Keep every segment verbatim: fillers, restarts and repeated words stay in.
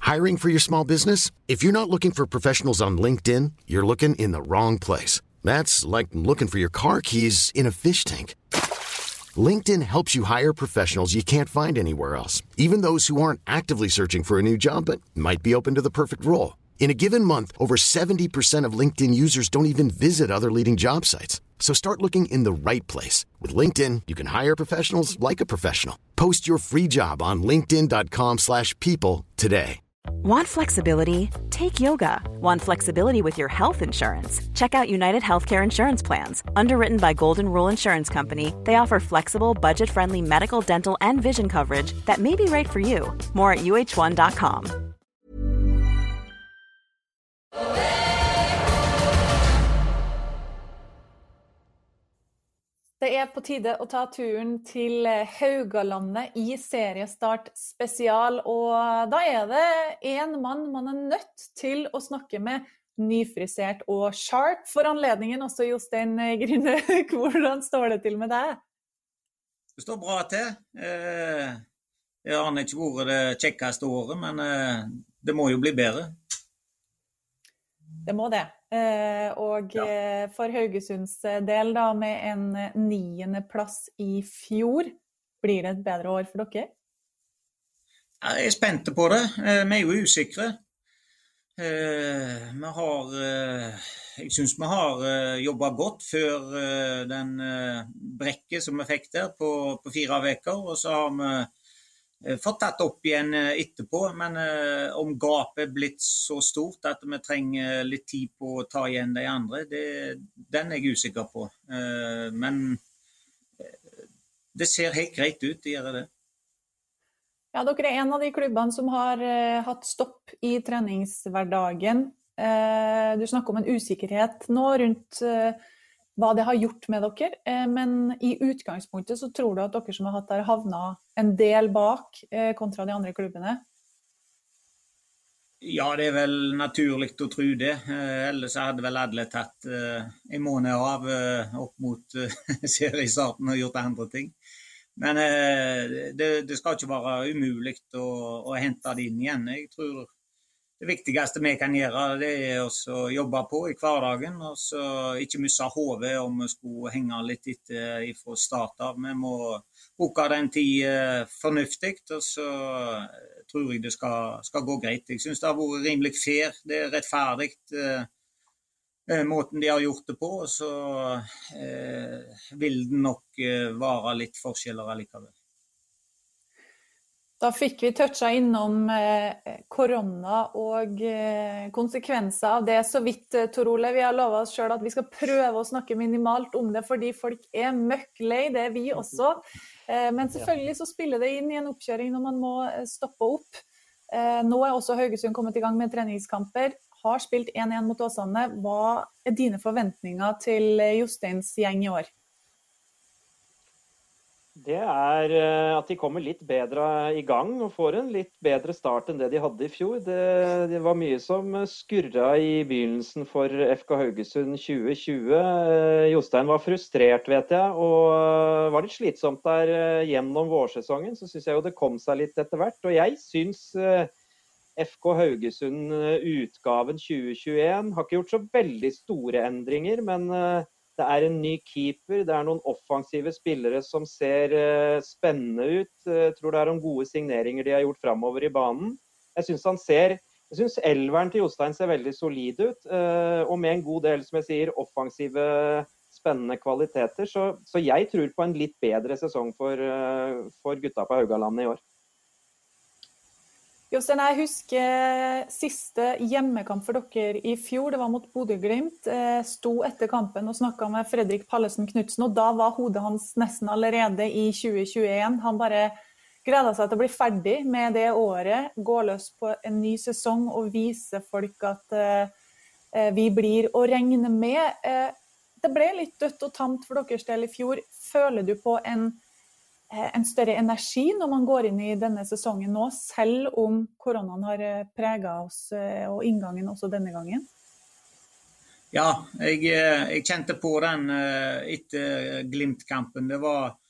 Hiring for your small business? If you're not looking for professionals on LinkedIn, you're looking in the wrong place. That's like looking for your car keys in a fish tank. LinkedIn helps you hire professionals you can't find anywhere else, even those who aren't actively searching for a new job but might be open to the perfect role. In a given month, over seventy percent of LinkedIn users don't even visit other leading job sites. So start looking in the right place. With LinkedIn, you can hire professionals like a professional. Post your free job on linkedin.com slash people today. Want flexibility? Take yoga. Want flexibility with your health insurance? Check out United Healthcare Insurance Plans. Underwritten by Golden Rule Insurance Company, they offer flexible, budget-friendly medical, dental, and vision coverage that may be right for you. More at U H one dot com. Det er på tide å ta turen til Haugalandet i seriestart spesial, og da er det en mann man er nødt til å snakke med, nyfrisert og sharp for anledningen også, Jostein Grine. Hvordan står det til med deg? Det står bra til. Det har ikke vært det kjekkeste året, men det må jo bli bedre. Det må det. Og ja. For Haugesunds del da, med en niende plass i fjor, blir det et bedre år for dere? Jeg er spent på det. Vi er jo usikre. Vi har, jeg synes vi har jobbet godt før den brekket som vi fikk der på, på fire veker, og så har vi fått tatt opp igjen etterpå, men uh, om gapet er blitt så stort at vi trenger litt tid på å ta igjen de andre, det, den er jeg usikker på. Uh, men uh, det ser helt greit ut, det gjør det. Ja, dere er en av de klubbene som har uh, hatt stopp i treningshverdagen. Uh, du snakker om en usikkerhet nå rundt uh, hva det har gjort med dere, men i utgangspunktet så tror du at dere som har hatt der havnet en del bak kontra de andre klubbene? Ja, det er vel naturligt å tro det. Ellers hadde vel alle tatt en måned av opp mot seriestarten og gjort andre ting. Men det, det skal ikke være umuligt å, å hente det inn igjen. Jeg tror det viktigste vi kan gjøre, det er å jobbe på i hverdagen, og så ikke missa hodet om vi skulle henge litt etter fra start av. Vi må bruke den tid fornuftig, og så tror jeg det skal, skal gå greit. Jeg synes det har vært rimelig fair, det er rettferdig eh, måten de har gjort det på, og så eh, vil det nok eh, være litt forskjeller allikevel. Da fikk vi toucha innom eh, korona og eh, konsekvenser av det så vidt, Tor Ole. Vi har lovet oss selv at vi skal prøve å snakke minimalt om det, fordi folk er møkklei, det er vi også. Eh, men selvfølgelig så spiller det inn i en oppkjøring når man må stoppe opp. Eh, nå er også Haugesund kommet i gang med treningskamper, har spilt en en mot Åsane. Hva er dine forventninger til Josteins gjeng i år? Det er at de kommer litt bedre i gang og får en litt bedre start enn det de hadde i fjor. Det, det var mye som skurret i begynnelsen for F K Haugesund tjue tjue. Jostein var frustrert, vet jeg, og var litt slitsomt der gjennom vårsesongen. Så synes jeg jo det kom seg litt etter hvert. Og jeg synes F K Haugesund utgaven tjue tjueen har ikke gjort så veldig store endringer, men det er en ny keeper, det er noen offensive spillere som ser uh, spennende ut. Jeg tror det er noen gode signeringer de har gjort fremover i banen. Jeg synes han ser, jeg synes elveren til Jostein ser veldig solid ut, uh, og med en god del, som jeg sier, offensive, spennende kvaliteter. Så, så jeg tror på en litt bedre sesong for, uh, for gutta på Haugalandet i år. Jostein, jeg husker siste hjemmekamp for dere i fjor, det var mot Bodø/Glimt, sto etter kampen og snakket med Fredrik Pallesen Knudsen, og da var hodet hans nesten allerede i tjue tjueen. Han bare gledet seg til å bli ferdig med det året, gå løs på en ny sesong og vise folk at uh, vi blir å regne med. Uh, det ble litt dødt og tamt for deres del i fjor. Føler du på en en større energi når man går inn i denne sesongen nå, selv om koronaen har preget oss og inngangen også denne gangen? Ja, jeg, jeg kjente på den etter Glimt-kampen. Det var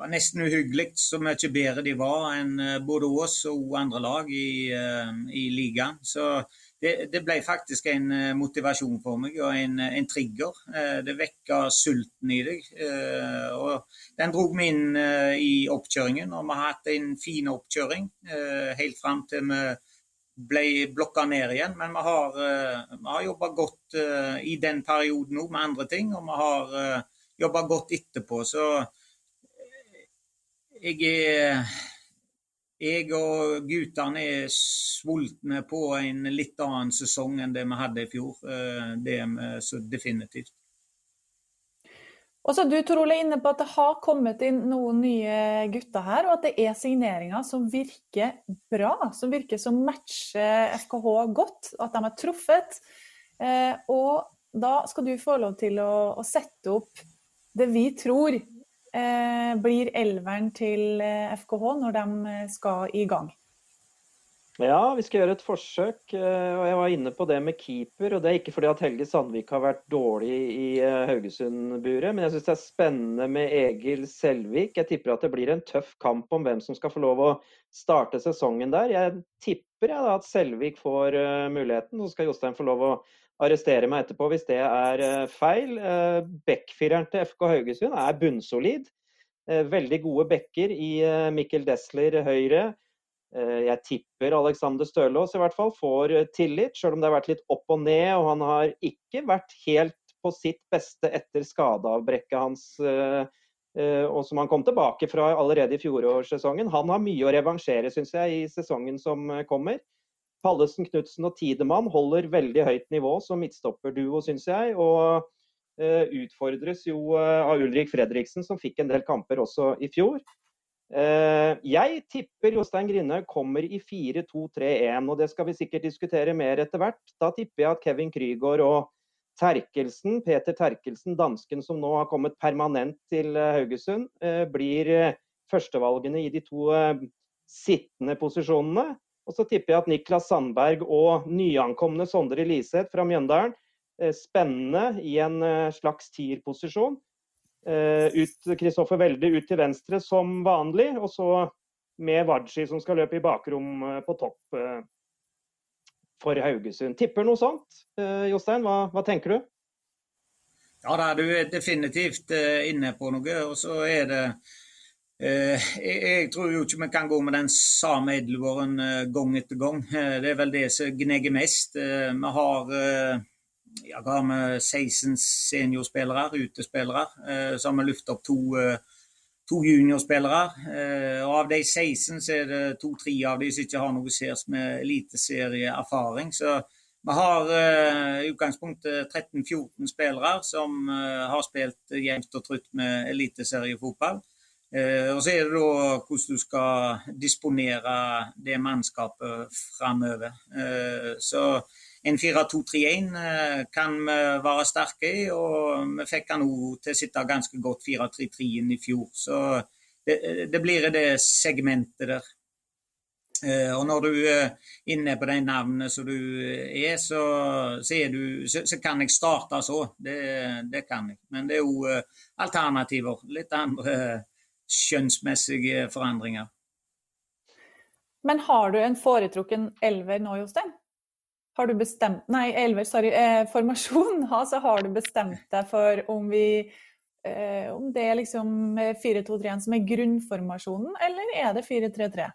var nesten uhyggelig så mye bedre de var enn både oss og andre lag i, i ligaen. Så det, det ble faktisk en motivasjon for meg og en, en trigger. Det vekket sulten i deg. Og den drog meg inn i oppkjøringen, og vi har hatt en fin oppkjøring helt frem til vi ble blokket ned igjen. Men vi har, vi har jobbet godt i den perioden nå med andre ting, og vi har jobbet godt etterpå. Så jeg er... Jeg og guttene er sultne på en litt annen sesong enn det vi hadde i fjor. Det er så definitivt. Og så du, Tor Ole, er inne på at det har kommet inn noen nye gutter her, og at det er signeringer som virker bra, som virker som matcher F K H godt, at de har truffet. Og da skal du få lov til å, å sette opp det vi tror Eh, blir elveren til F K H når de skal i gang? Ja, vi skal gjøre et forsøk, og jeg var inne på det med keeper, og det er ikke fordi at Helge Sandvik har vært dårlig i Haugesund-buret, men jeg synes det er spennende med Egil Selvik. Jeg tipper at det blir en tøff kamp om hvem som skal få lov å starte sesongen der. Jeg tipper jeg da at Selvik får muligheten, så skal Jostein få lov å arrestere meg etterpå hvis det er feil. Bekkfireren til F K Haugesund er bunnsolid. Veldig gode bekker i Mikkel Dessler høyre. Jeg tipper Alexander Stølås i hvert fall får tillit, selv om det har vært litt opp og ned, og han har ikke vært helt på sitt beste etter skadeavbrekket hans, og som han kom tilbake fra allerede i fjorårssesongen. Han har mye å revansjere, synes jeg, i sesongen som kommer. Pallesen, Knudsen og Tidemann holder veldig høyt nivå som midtstopperduo, synes jeg, og uh, utfordres jo uh, av Ulrik Fredriksen, som fikk en del kamper også i fjor. Uh, jeg tipper Jostein Grinhaug kommer i fire to tre en, og det skal vi sikkert diskutere mer etter hvert. Da tipper jeg at Kevin Krygård og Terkelsen, Peter Terkelsen, dansken som nå har kommet permanent til uh, Haugesund, uh, blir uh, førstevalgene i de to uh, sittende posisjonene. Og så tipper jeg at Niklas Sandberg og nyankomne Sondre Liseth fra Mjøndalen, spennende i en slags tierposisjon. Ut Kristoffer Welde ut til venstre som vanlig, og så med Vadji som skal løpe i bakrom på topp for Haugesund. Tipper noe sånt. Jostein, hva, hva tenker du? Ja, da er du definitivt inne på noe, og så er det Uh, jeg, jeg tror jo ikke vi kan gå med den samme edelvåren uh, gang etter gang. Uh, det er vel det som gnegger mest. Uh, vi har, uh, ja, har vi seksten seniorspillere, utespillere, uh, så har vi lyftet opp to, uh, to juniorspillere. Uh, og av de seksten så er det to-tre av de som ikke har noe serie med eliteserieerfaring. Så vi har uh, i utgangspunktet tretten fjorten spillere som uh, har spilt jevnt og trutt med eliteseriefotball. Uh, og så er det da hvordan du skal disponere det mannskapet fremover. Uh, så en fire to tre en uh, kan vi være sterke i, og vi fikk han jo til å sitte ganske godt fire tre tre i fjor. Så det, det blir det segmentet der. Uh, og når du er inne på de navnene som du er, så, så, er du, så, så kan jeg starte så. Det, det kan jeg. Men det er jo uh, alternativer. Litt andre uh, skjønnsmessige forandringer. Men har du en foretrukken elver nå, Jostein? Har du bestemt, nei, elver, sorry, eh, formasjon, altså har du bestemt deg for om vi, eh, om det er liksom fire to tre en som er grunnformasjonen, eller er det fire tre tre?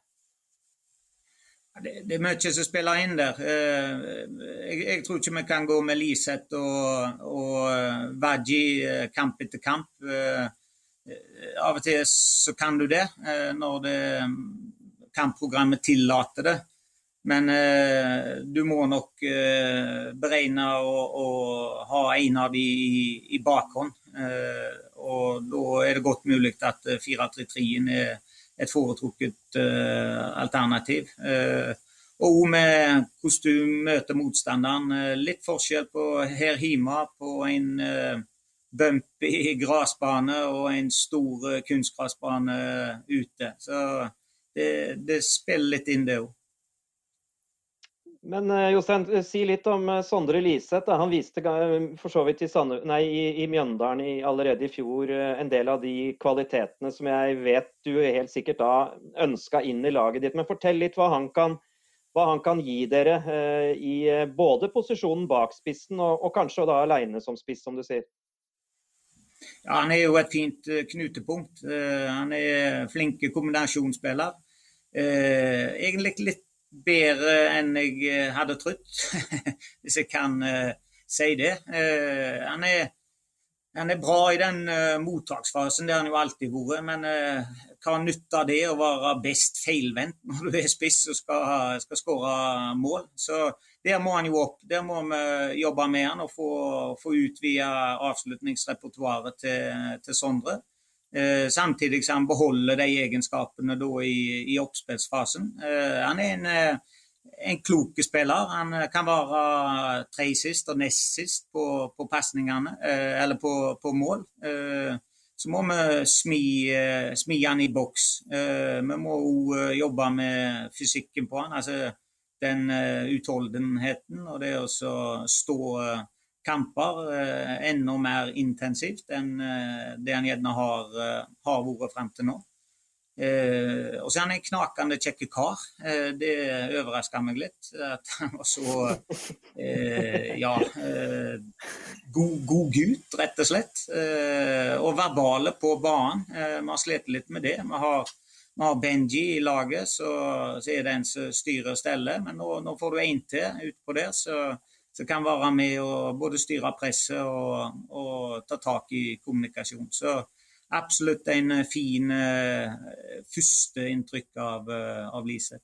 Det, det er mye som spiller inn der. Jeg, jeg tror ikke vi kan gå med Liseth og, og Vadji kamp etter kamp. Av og til så kan du det, når det kampprogrammet tillater det. Men eh, du må nok eh, beregne og, og ha en av de i, i bakhånd. Eh, og da er det godt mulig at fire tre tre er et foretrukket eh, alternativ. Eh, og med hvordan du møter motstanderen, litt forskjell på her hjemme på en eh, bumpy grasbane og en stor kunstgrasbane ute. Så det, det spiller litt inn det også. Men uh, Jostein, si litt om uh, Sondre Liseth. Han viste uh, for så vidt i, Sand nei, i, i Mjøndalen i, allerede i fjor uh, en del av de kvalitetene som jeg vet du helt sikkert da ønsket inn i laget ditt. Men fortell litt hva han kan, hva han kan gi dere uh, i uh, både posisjonen bak spissen og, og kanskje da alene som spiss, som du sier. Ja, han er jo et fint uh, knutepunkt. Uh, han er flinke kombinasjonsspiller. Uh, egentlig litt bedre enn jeg hadde trodd, hvis jeg kan uh, si det. Uh, han, er, han er bra i den uh, mottaksfasen, det har han jo alltid vært, men uh, hva nytter det å være best feilvendt når du er spiss og skal, skal skåre mål? Så der må han jo opp, der må vi jobbe med han og få, få utvide avslutningsrepertoaret til, til Sondre. Eh, samtidig som han beholder de egenskapene da i, i oppspillsfasen. Eh, han er en, en kloke spiller. Han kan være tre sist og nest sist på, på passningene, eh, eller på, på mål. Eh, så må vi smi, smi han i boks. Eh, vi må jo jobbe med fysikken på han, altså den uh, utholdenheten og det å stå uh, kamper uh, enda mer intensivt enn uh, det han gjerne har, uh, har vært frem til nå. Uh, og så er han en knakende kjekke kar. Uh, det overrasker meg litt at han var så uh, ja, uh, god, god gutt, rett og slett. Uh, og verbale på banen. Uh, vi har slet litt med det. Vi har Vi har Benji i laget, så, så er det en som styrer og steller. Men nå, nå får du en til ut på det, så, så kan være med å både styre presset og, og ta tak i kommunikasjon. Så absolutt en fin uh, første inntrykk av, uh, av Liseth.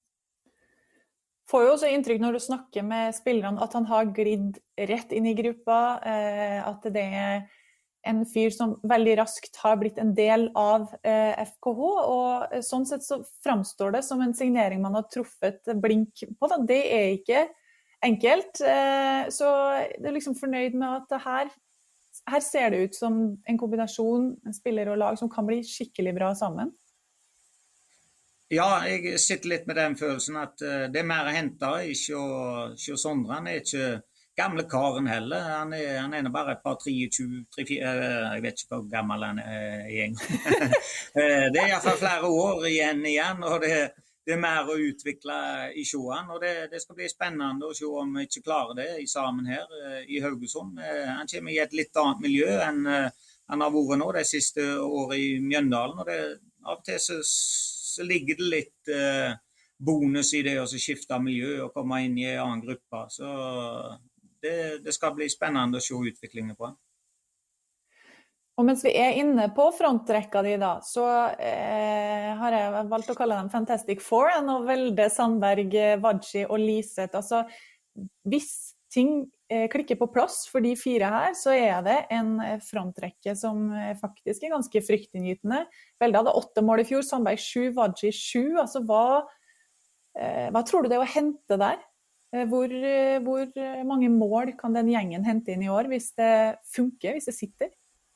Får jo også inntrykk når du snakker med spillerne at han har glidd rett inn i gruppa, uh, at det er en fyr som veldig raskt har blitt en del av eh, F K H, og sånn sett så framstår det som en signering man har truffet blink på. Da. Det er ikke enkelt, eh, så jeg er liksom fornøyd med at det her, her ser det ut som en kombinasjon, en spiller og lag som kan bli skikkelig bra sammen. Ja, jeg sitter litt med den følelsen at uh, det er mer å hente, ikke å, ikke å Sondre. Han er ikke gamle karen heller, han er, han er bare et par treogtjue, treogfire, jeg vet ikke hvor gammel han er i en gang. Det er i hvert fall flere år igjen igjen, og det, det er mer å utvikle i sjåen, og det, det skal bli spennende å se om vi ikke klarer det i sammen her i Haugesund. Han kommer i et litt annet miljø enn han har vært nå det siste året i Mjøndalen, og det, av og til så, så ligger det litt eh, bonus i det å skifte miljø og komme inn i en annen gruppe, så Det, det skal bli spennende å se utviklingen på. Og mens vi er inne på frontrekka di da, så eh, har jeg valgt å kalle dem Fantastic Four, og Velde, Sandberg, Vadji og Liseth. Altså, hvis ting eh, klikker på plass for de fire her, så er det en frontrekke som faktisk er ganske fryktinngytende. Velde hadde åtte mål i fjor, Sandberg sju, Vadji sju. Altså, hva, eh, hva tror du det er å hente der? Hvor, hvor mange mål kan den gjengen hente inn i år hvis det funker, hvis det sitter?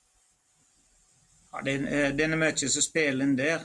Ja, det, det er mye som spiller inn der.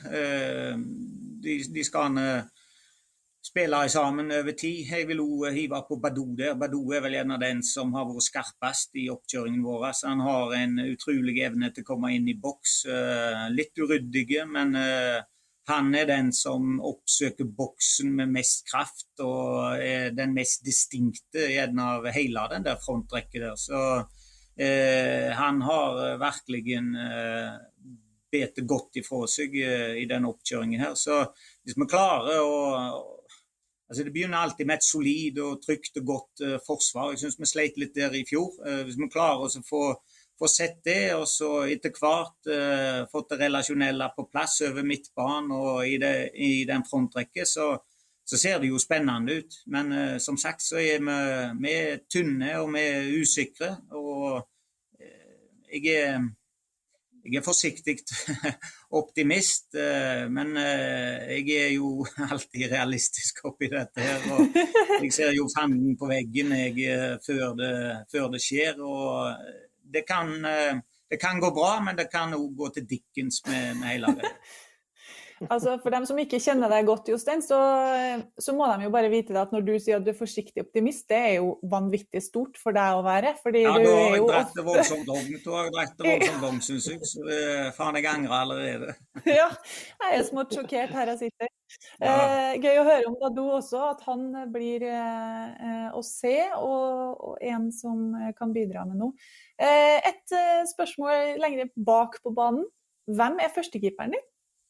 De, de skal spille sammen over tid. Jeg vil også hive på Badou der. Badou er vel en av den som har vært skarpest i oppkjøringen vår. Så han har en utrolig evne til å komme inn i boks. Litt uryddige, men han er den som oppsøker boksen med mest kraft og er den mest distinkte igjen av hele den der frontrekket der. Så eh, han har virkelig eh, bete godt ifra seg eh, i den oppkjøringen her. Så hvis vi klarer å... Altså det begynner alltid med et solid og trygt og godt eh, forsvar. Jeg synes vi sleit litt der i fjor. Eh, hvis vi klarer å få... få sett det, og så etter hvert uh, fått det relasjonelle på plass over midtbanen og i, det, i den frontrekket, så, så ser det jo spennende ut. Men uh, som sagt så er vi, vi er tynne og vi er usikre, og uh, jeg, er, jeg er forsiktig optimist, uh, men uh, jeg er jo alltid realistisk oppi dette her, og jeg ser jo fanden på veggen jeg, uh, før, det, før det skjer, og Det kan, det kan gå bra, men det kan også gå til dikkens med, med hele det. Altså, for dem som ikke kjenner deg godt, Jostein, så, så må de jo bare vite det at når du sier at du er forsiktig optimist, det er jo vanvittig stort for deg å være. Fordi Ja, du da er har jeg jo dratt det ofte... voldsomt langt, da har jeg dratt det voldsomt langt, synes jeg, så det, faen jeg angrer allerede. Ja, jeg er smått sjokkert her jeg sitter. Ja. Eh, gøy å høre om Dadou også, at han blir eh, å se, og, og en som kan bidra med noe. Eh, et eh, spørsmål lenger bak på banen. Hvem er førstekeeperen din?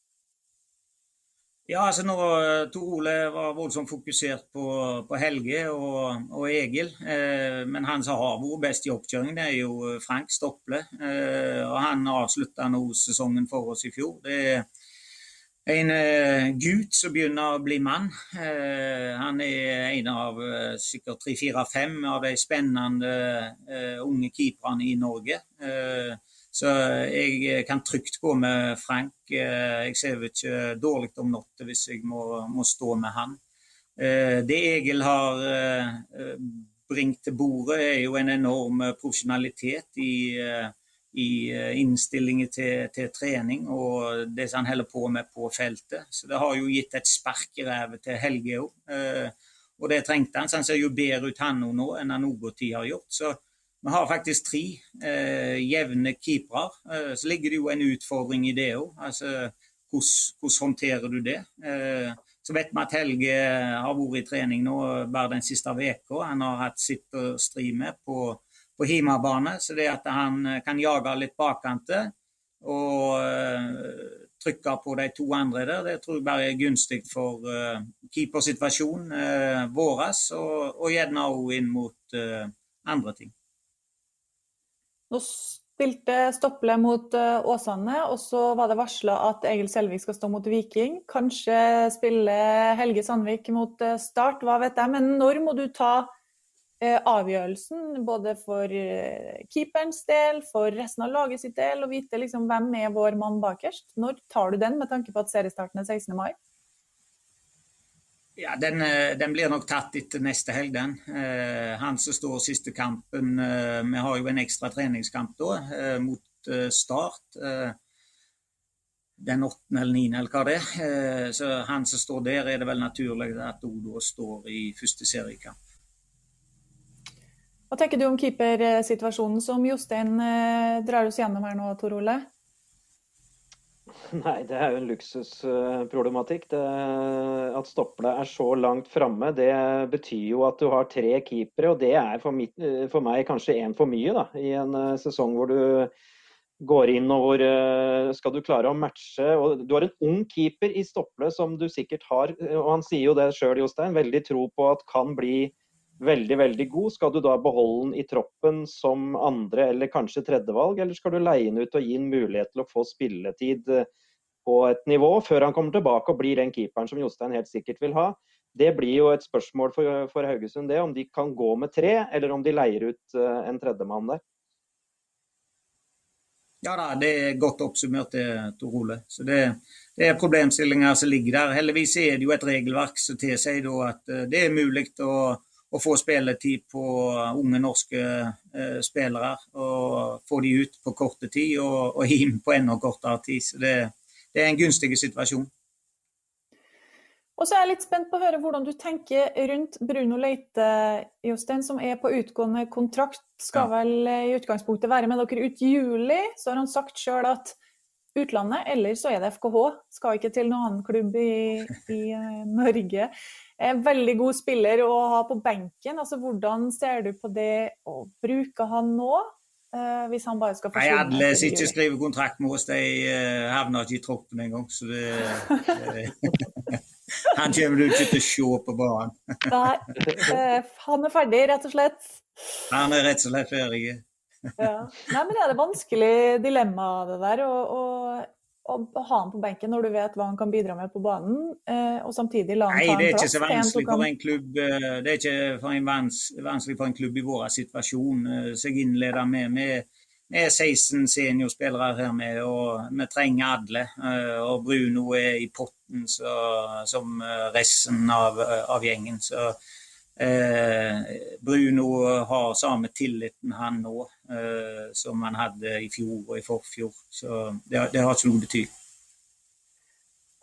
Ja, altså nå, Tor Ole var voldsomt fokusert på, på Helge og, og Egil, eh, men han som har vært best i oppkjøring, det er jo Frank Stopple, eh, og han avsluttet nå sesongen for oss i fjor. Det er en eh, gutt som begynner å bli mann. Eh, han er en av eh, sikkert tre, fire, fem av de spennende eh, unge keeperne i Norge. Eh, Så jeg kan trygt gå med Frank. Jeg ser jo ikke dårlig om natten hvis jeg må, må stå med han. Det Egil har bringt til bordet er jo en enorm profesjonalitet i, i innstillingen til, til trening og det som han holder på med på feltet. Så det har jo gitt et spark i rævet til Helge også. Og det trengte han, så han ser jo bedre ut han nå enn han noe tid har gjort. Så vi har faktisk tre eh, jevne keepere, eh, så ligger det jo en utfordring i det også. Altså, hvordan, hvordan håndterer du det? Eh, så vet vi at Helge har vært i trening nå bare den siste veka. Han har hatt sitt å stri med på, på hjemmebane, så det at han kan jage litt bakkante og eh, trykke på de to andre der, det tror jeg bare er gunstig for eh, keepersituasjonen eh, våres, og, og gjerne også inn mot eh, andre ting. Nå spilte Stopple mot Åsane, og så var det varslet at Egil Selvik skal stå mot Viking. Kanskje spille Helge Sandvik mot Start, hva vet jeg. Men når må du ta eh, avgjørelsen, både for eh, keeperens del, for resten av laget sitt del, og vite liksom, hvem er vår mann bakerst? Når tar du den med tanke på at seriestarten er sekstende mai? Ja, den, den blir nok tatt etter neste helg, den. Eh, han som står siste kampen, eh, vi har jo en ekstra treningskamp da, eh, mot eh, Start, eh, den åttende eller niende eller hva det er. Eh, så han som står der, er det vel naturlig at Odo står i første seriekamp. Hva tenker du om keepersituasjonen som Jostein eh, drar oss gjennom her nå, Tor Ole? Nei, det er jo en luksusproblematikk. Det, at Stopple er så langt fremme, det betyr jo at du har tre keepere, og det er for, mitt, for meg kanskje en for mye da, i en sesong hvor du går inn og hvor skal du klare å matche. Og du har en ung keeper i Stopple som du sikkert har, og han sier jo det selv, Jostein, veldig tro på at kan bli veldig, veldig god. Skal du da beholde den i troppen som andre eller kanskje tredjevalg, eller skal du leie den ut og gi en mulighet til å få spilletid på et nivå før han kommer tilbake og blir den keeperen som Jostein helt sikkert vil ha? Det blir jo et spørsmål for, for Haugesund det, om de kan gå med tre, eller om de leier ut en tredjemann der. Ja da, det er godt oppsummert det, Tor Ole. Så det, det er problemstillinger som ligger der. Heldigvis er det jo et regelverk som tilsier da at det er mulig å å få spilletid på unge norske eh, spillere, og få de ut på korte tid, og, og hjem på enda kortere tid. Så det, det er en gunstig situasjon. Og så er jeg litt spent på å høre hvordan du tenker rundt Bruno Leite, Jostein, som er på utgående kontrakt, skal ja. vel i utgangspunktet være med dere ut i juli. Så har han sagt selv at utlandet, eller så er det F K H, skal ikke til noen annen klubb i, i uh, Norge. En veldig god spiller å ha på benken. Altså, hvordan ser du på det å bruke han nå, uh, hvis han bare skal forsvinne? Nei, alle som ikke skriver kontrakt med oss, de uh, havner ikke i troppen en gang, så det, det han kommer du ikke til å se på banen. Nei, uh, han er ferdig, rett og slett. Han er rett og slett ferdig. Ja. Nei, men er det vanskelig dilemma det der, å, å, å ha han på benken når du vet hva han kan bidra med på banen, eh, og samtidig la han ta en plass? Nei, det er ikke så vanskelig for en klubb, det er ikke for en vans, vanskelig for en klubb i vår situasjon, så jeg innleder med, med, med seksten seniorspillere her med, og vi trenger alle, og Bruno er i potten så, som resten av, av gjengen, så Eh, Bruno har samme tilliten han nå eh, som han hadde i fjor og i forfjor, så det, det har ikke noe betyr.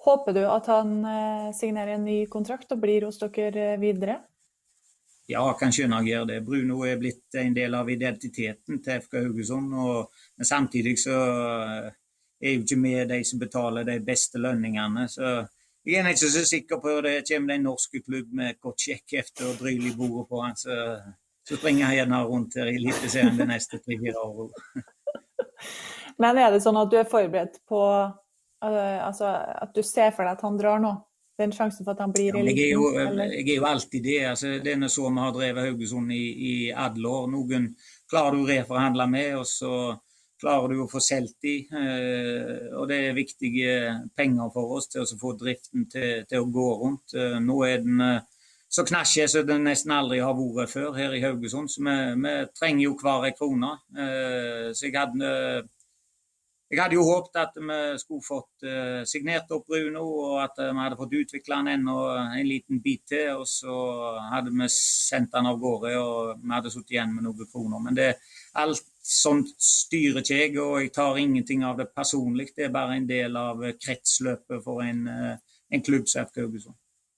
Håper du at han signerer en ny kontrakt og blir hos dere videre? Ja, kan skjønne å gjøre det. Bruno er blitt en del av identiteten til F K Haugesund, og men samtidig så er jo ikke vi de som betaler de beste lønningene, så jeg er ikke så sikker på det. Kommer det en norsk klubb med et godt sjekk efter og dryl i bordet på han, så, så springer jeg gjerne rundt her i Eliteserien de neste tre-fire år. Men er det sånn at du er forberedt på altså, at du ser for deg at han drar nå? Det er en sjanse for at han blir i eliten? Ja, jeg, eller? jeg er jo alltid det. Altså, det er så vi har drevet Haugesund i, i alle år. Noen klarer du å reforhandle med, og så klarer du å få selv i. Eh, og det er viktige penger for oss til å få driften til, til å gå rundt. Eh, nå er den så knasje så den nesten aldri har vært før her i Haugesund, så vi, vi trenger jo hver krone. Eh, så jeg hadde... Jeg hadde jo håpet at vi skulle fått uh, signert opp Bruno, og at uh, vi hadde fått utviklet han enda en liten bit til, og så hadde vi sendt han av gårde, og vi hadde suttet igjen med noen kroner. Men det, alt sånt styrer ikke jeg, og jeg tar ingenting av det personlig. Det er bare en del av kretsløpet for en, uh, en klubb som F K Haugesund.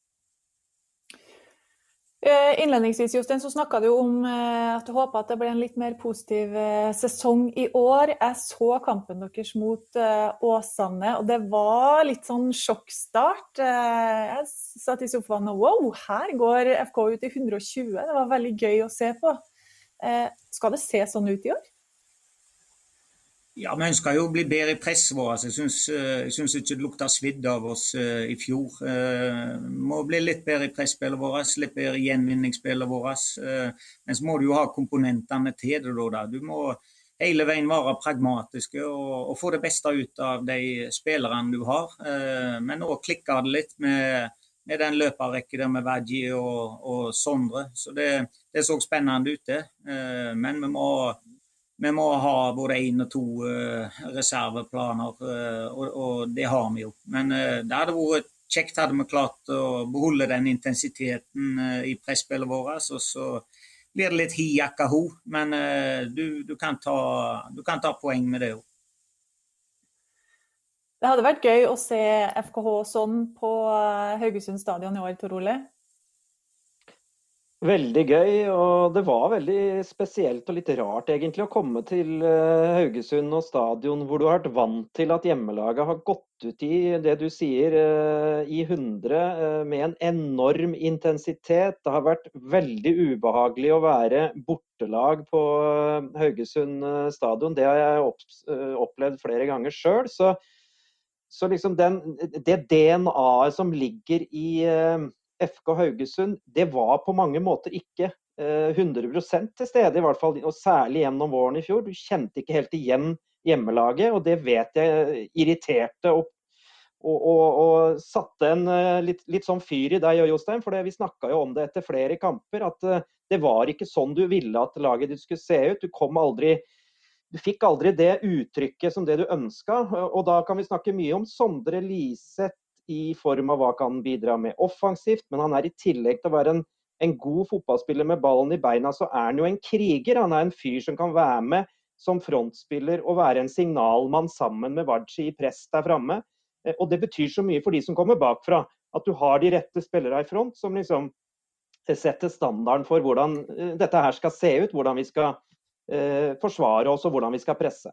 Innledningsvis, Jostein, så snakket du om at du håper at det blir en litt mer positiv sesong i år. Jeg så kampen deres mot Åsane, og det var litt sånn sjokkstart. Jeg satt i sofaen og wow, her går F K ut i hundre og tjue. Det var veldig gøy å se på. Skal det se sånn ut i år? Ja, vi ønsker jo å bli bedre i presset vårt. Jeg synes, jeg synes ikke det lukter svidd av oss uh, i fjor. Uh, må bli litt bedre i presspillet vårt, litt bedre i gjenvinningsspillet vårt. Uh, men så må du jo ha komponentene til det da. Du må hele veien være pragmatiske og, og få det beste ut av de spillerne du har. Uh, men nå klikker det litt med, med den løperrekken der med Vadji og, og Sondre. Så det, det så spennende ut det. Uh, men vi må... Vi må ha både en og to uh, reserveplaner, uh, og, og det har vi jo. Men uh, det hadde vært kjekt hadde vi klart å beholde den intensiteten uh, i presspillet vårt, og så blir det litt hi-jakka-ho, men uh, du, du, kan ta, du kan ta poeng med det jo. Det hadde vært gøy å se F K H sånn på Haugesund stadion i år, Tor Ole. Veldig gøy, og det var veldig spesielt og litt rart egentlig å komme til Haugesund og stadion hvor du har vært vant til at hjemmelaget har gått ut i det du sier i hundre med en enorm intensitet. Det har vært veldig ubehagelig å være bortelag på Haugesund stadion. Det har jeg opplevd flere ganger selv, så, så liksom den, det D N A-et som ligger i F K Haugesund, det var på mange måter ikke eh, hundre prosent til stede, i hvert fall, og særlig gjennom våren i fjor. Du kjente ikke helt igjen hjemmelaget, og det vet jeg irriterte og, og, og, og satte en uh, litt, litt sånn fyr i deg, Jostein, for det, vi snakket jo om det etter flere kamper, at uh, det var ikke sånn du ville at laget ditt skulle se ut. Du kom aldri, du fikk aldri det uttrykket som det du ønsket, og da kan vi snakke mye om Sondre Liseth, i form av hva kan bidra med offensivt, men han er i tillegg til å være en, en god fotballspiller med ballen i beina, så er han jo en kriger. Han er en fyr som kan være med som frontspiller og være en signalmann sammen med Vadji i press der fremme. Og det betyr så mye for de som kommer bakfra, at du har de rette spillere i front, som liksom setter standarden for hvordan dette her skal se ut, hvordan vi skal eh, forsvare oss og hvordan vi skal presse.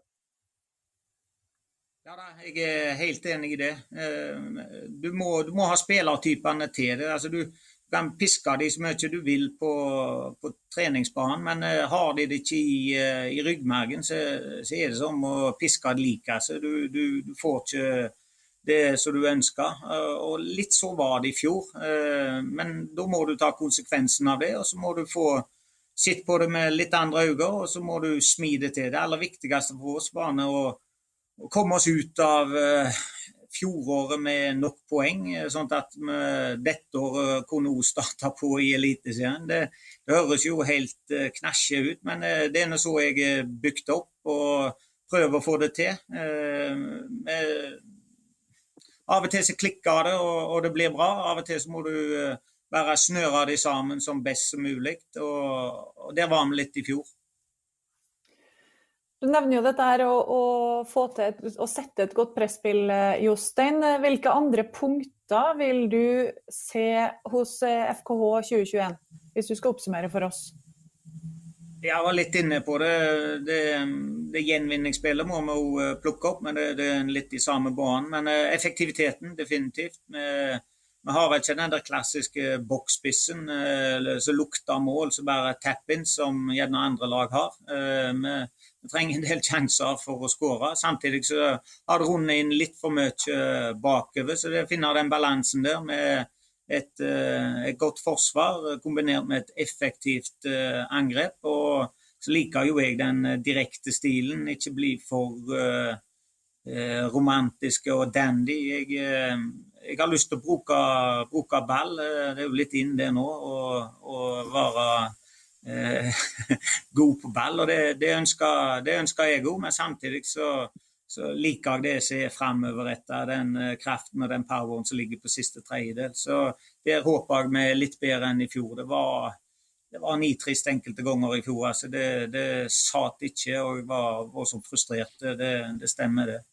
Ja da, jeg er helt enig i det. Du må, du må ha spillertypene til det. Altså, du kan piske de så mye du vil på, på treningsbanen, men har de det ikke i, i ryggmargen, så, så er det som å piske det like. Så du, du, du får ikke det som du ønsker. Og litt så var det i fjor. Men da må du ta konsekvensen av det, og så må du få sitt på det med litt andre øyne, og så må du smide til. Det aller viktigste for oss var å å komme oss ut av uh, fjoråret med nok poeng, sånn at vi dette året kunne også starte på i Eliteserien. Det, det høres jo helt uh, knasje ut, men uh, det er noe så jeg er bygd opp og prøver å få det til. Uh, uh, av og til så klikker det, og, og det blir bra. Av og til så må du uh, bare snøre det sammen som best som mulig, og, og der var vi litt i fjor. Du nevner jo dette her å, å, få til et, å sette et godt presspill, Jostein. Hvilke andre punkter vil du se hos F K H tjue tjueen, hvis du skal oppsummere for oss? Jeg var litt inne på det. Det, det gjenvinningsspillet må vi jo plukke opp, men det, det er litt i samme banen. Men effektiviteten, definitivt. Vi, vi har vel ikke den der klassiske boksspissen som lukter mål, som bare tap-in, som gjerne andre lag har. Vi, vi trenger en del sjanser for å skåre. Samtidig så har det rundet inn litt for mye bakover, så det finner den balansen der med Et, et godt forsvar kombinert med et effektivt uh, angrep, og så liker jo jeg den direkte stilen, ikke bli for uh, uh, romantisk og dandy. Jeg, uh, jeg har lyst til å bruke, bruke ball, uh, det er jo litt inn det nå, og, og være uh, god på ball, og det, det, ønsker, det ønsker jeg også, men samtidig så så liker jeg det å se fremover etter den kraften og den poweren som ligger på siste tredjedel. Så det håper jeg med litt bedre enn i fjor. Det var, det var nitrist enkelte ganger i fjor, altså det, det satt ikke, og jeg var, var så frustrert. Det, det stemmer det.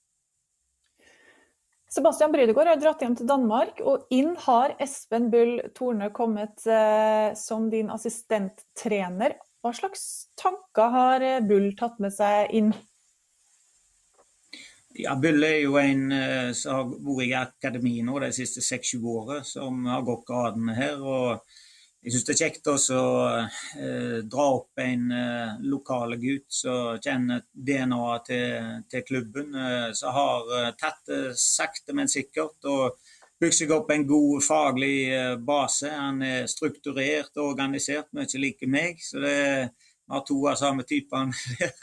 Sebastian Brydegård har dratt hjem til Danmark, og inn har Espen Bull Torne kommet eh, som din assistenttrener. Hva slags tanker har Bull tatt med seg inn? Ja, Bull er jo en uh, som har vært i akademi nå de siste seks-sju årene, som har gått gradene her, og jeg synes det er kjekt også å uh, dra opp en uh, lokale gutt som kjenner D N A til, til klubben, uh, som har uh, tatt det uh, sakte, men sikkert, og bygd seg opp en god faglig uh, base. Han er strukturert og organisert, mye like meg, så det har to av samme typen.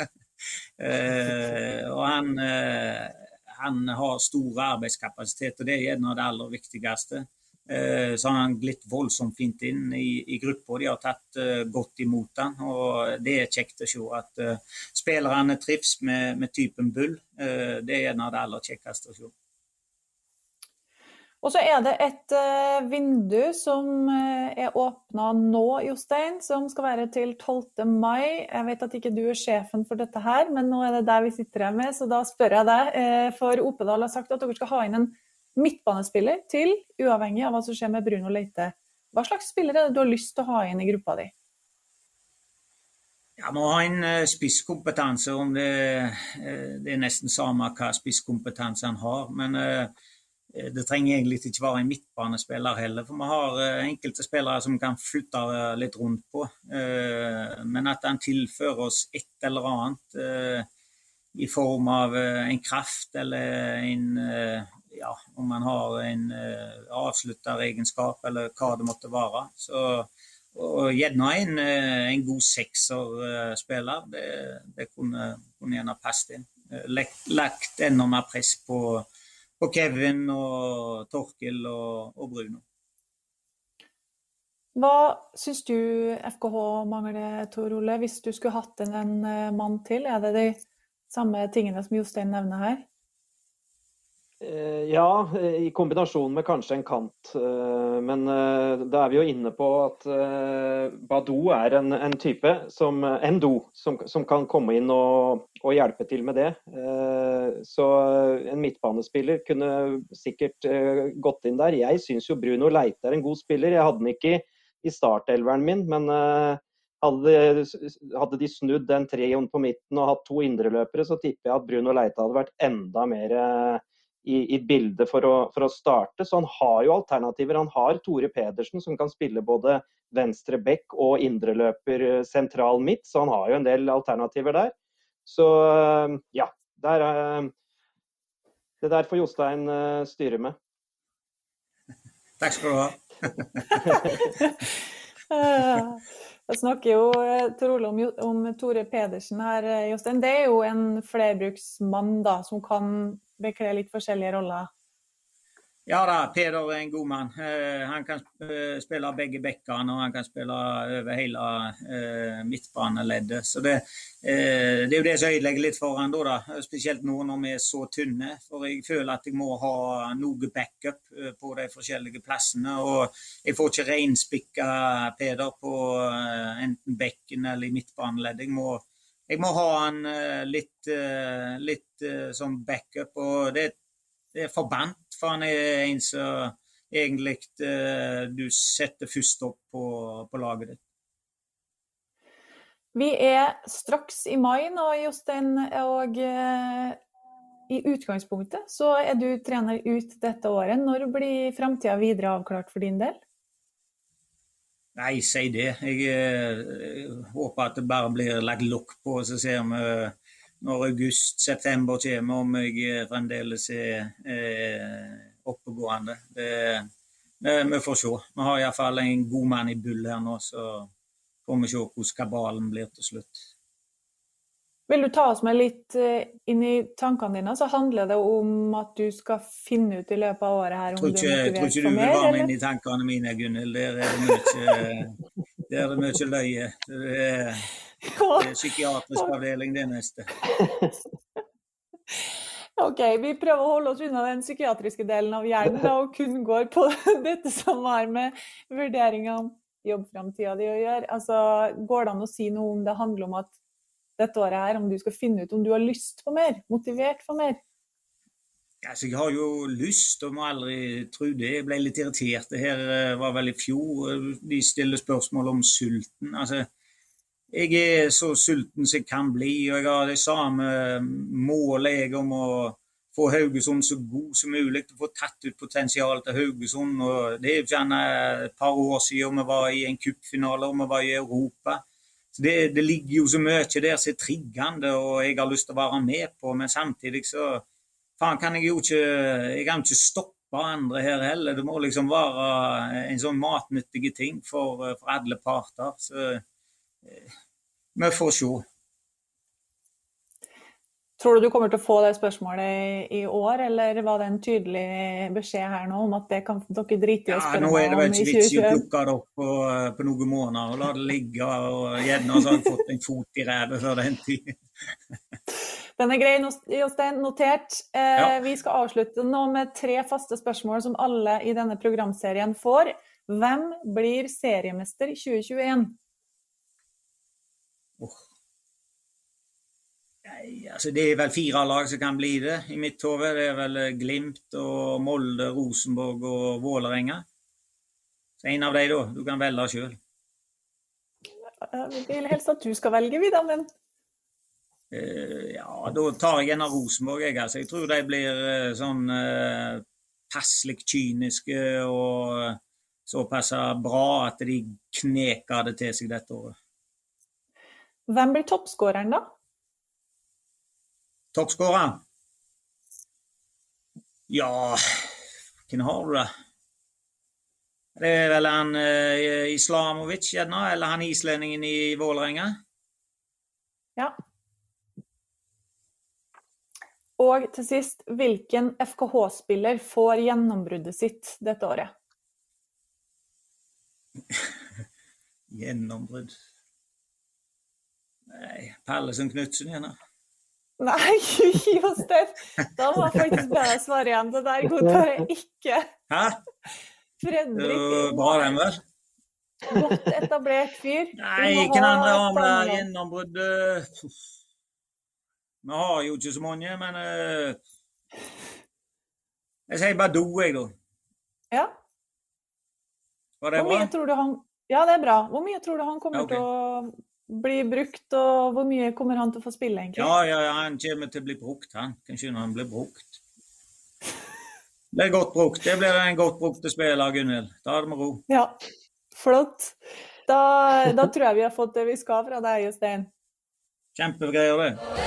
Uh, og han, uh, han har stor arbeidskapasitet, og det er en av det aller viktigste. Uh, så har han glitt voldsomt fint inn i, i gruppa, de har tatt uh, godt imot han, og det er kjekt å se at uh, spillerne trives med, med typen Bull. Uh, det er en av det aller kjekkeste å se. Og så er det et uh, vindu som uh, er åpnet nå, Jostein, som skal være til tolvte mai. Jeg vet at ikke du er sjefen for dette her, men nå er det der vi sitter her med, så da spør jeg deg. Uh, for Opedal har sagt at dere skal ha inn en midtbanespiller til, uavhengig av hva som skjer med Bruno Leite. Hva slags spiller er det du har lyst til å ha inn i gruppa di? Ja, må ha en uh, spisskompetanse, om det, uh, det er nesten samme hva spisskompetanse han har, men uh, det trenger egentlig ikke være en midtbanespiller heller, for vi har uh, enkelte spillere som kan flytte uh, litt rundt på, uh, men at han tilfører oss et eller annet uh, i form av uh, en kraft, eller en, uh, ja, om man har en uh, avslutteregenskap, eller hva det måtte være. Så, og gjerne en, uh, en god sekserspiller, uh, det, det kunne, kunne gjerne passet inn. Uh, lagt, lagt enda mer press på på Kevin og Torkel og, og Bruno. Hva synes du F K H mangler, Tor Ole, hvis du skulle hatt en, en mann til? Er det de samme tingene som Jostein nevner her? Ja, i kombinasjon med kanskje en kant, men da er vi jo inne på at Badou er en, en type som, en do, som, som kan komme inn og, og hjelpe til med det. Så en midtbanespiller kunne sikkert gått inn der. Jeg synes jo Bruno Leite er en god spiller. Jeg hadde den ikke i startelveren min, men hadde, hadde de snudd den treon på midten og hatt to indreløpere, så tipper jeg at Bruno Leite hadde vært enda mer I, i bildet for å, for å starte, så han har jo alternativer. Han har Tore Pedersen som kan spille både venstre bekk og indreløper sentral midt, så han har jo en del alternativer der. Så ja, der, det der får Jostein styre med. Takk skal du ha. Jeg snakker jo Tor Ole om, om Tore Pedersen her, Jostein. Det er jo en flerbruksmann da, som kan bekle litt forskjellige roller. Ja da, Peder er en god mann. Uh, han kan uh, spille begge bekkene, og han kan spille over hele uh, midtbaneleddet. Så det, uh, det er jo det som ødelegger litt for han da, da, spesielt nå når vi er så tynne. For jeg føler at jeg må ha noe backup uh, på de forskjellige plassene, og jeg får ikke reinspikka Peder på uh, enten bekken eller i midtbaneleddet. Jeg må jeg må ha en litt, litt sånn backup, og det, det er forbandt, for han er en som egentlig du setter først opp på, på laget ditt. Vi er straks i mai nå, Jostein, og eh, i utgangspunktet så er du trener ut dette året. Når blir fremtiden videre avklart for din del? Nei, si det. Jeg, jeg håper at det bare blir lagt lokk på, så ser vi når august, september kommer, om jeg fremdeles er, er oppegående. Det, det, vi får se. Vi har i hvert fall en god mann i bull her nå, så får vi se hvordan kabalen blir til slutt. Vil du ta oss med litt inn i tankene dine, så handler det om at du skal finne ut i løpet av året her om tror ikke, du er motivert for mer, eller? Tror ikke du vil være med inn i tankene mine, Gunnhild. Der er det mye, der er det mye løye. Det er, det er psykiatrisk avdeling det neste. Ok, vi prøver å holde oss unna den psykiatriske delen av hjernen, da, og kun går på dette som har med vurdering av jobbframtiden de å gjøre. Altså, går det an å si noe om det handler om at dette året her, om du skal finne ut om du har lyst på mer, motivert for mer? Ja, altså, jeg har jo lyst, og må aldri tro det. Jeg ble litt irritert. Det her var vel i fjor. De stiller spørsmål om sulten. Altså, jeg er så sulten som jeg kan bli, og jeg har det samme målet jeg om å få Haugesund så god som mulig, å få tatt ut potensial til Haugesund. Og det er jo gjerne et par år siden vi var i en cupfinale, og vi var i Europa. Så det, det ligger jo så mye der som er triggende, og jeg har lyst til å være med på, men samtidig så faen kan jeg jo ikke, jeg kan ikke stoppe andre her heller. Det må liksom være en sånn matnyttige ting for, for alle parter, så eh, vi får se. Tror du du kommer til å få det spørsmålet i år, eller var det en tydelig beskjed her nå om at det kan dere drite i å spørre om i tjue tjue? Ja, nå er det vel ikke vits i å plukke det opp på, på noen måneder, og la det ligge, og gjerne så har jeg fått en fot i rævet før den tid. Den er grei, Jostein, notert. Eh, ja. Vi skal avslutte nå med tre faste spørsmål som alle i denne programserien får. Hvem blir seriemester i tjue tjueen? Åh. Oh. Altså, det er vel fire lag som kan bli det i mitt hode. Det er vel Glimt og Molde, Rosenborg og Vålerenga. Så en av de da, du kan velge selv. Jeg vil helst at du skal velge, Vidar, men... Uh, ja, da tar jeg en av Rosenborg, jeg. Altså. Jeg tror de blir uh, sånn uh, passelig kyniske og såpass bra at de kneker det til seg dette året. Hvem blir toppskåreren da? Toppskårer? Ja, hvem har du da? Det er vel han uh, Islamovic, gjerne, eller han islendingen i Vålerenga? Ja. Og til sist, hvilken F K H-spiller får gjennombruddet sitt dette året? Gjennombrudd? Nei, Pallesen Knutsen gjerne. Nei, Jostein, da var faktisk bare svare igjen. Det der går bare ikke. Hæ? Fredrik. Bra den vel? Godt etablert fyr. Nei, hvem andre har vi der gjennombrudd? Vi har jo ikke så mange, men uh, jeg sier bare do, jeg da. Ja. Var det Hvor mye bra? tror du han... Ja, det er bra. Hvor mye tror du han kommer okay. til å bli brukt, og hvor mye kommer han til å få spille egentlig? Ja, ja, ja, han kommer til å bli brukt, han. Kanskje når han blir brukt. Det er godt brukt. Det blir en godt brukt spiller, Gunnhild. Da er det med ro. Ja, flott. Da, da tror jeg vi har fått det vi skal fra deg, Jostein. Kjempegreier det.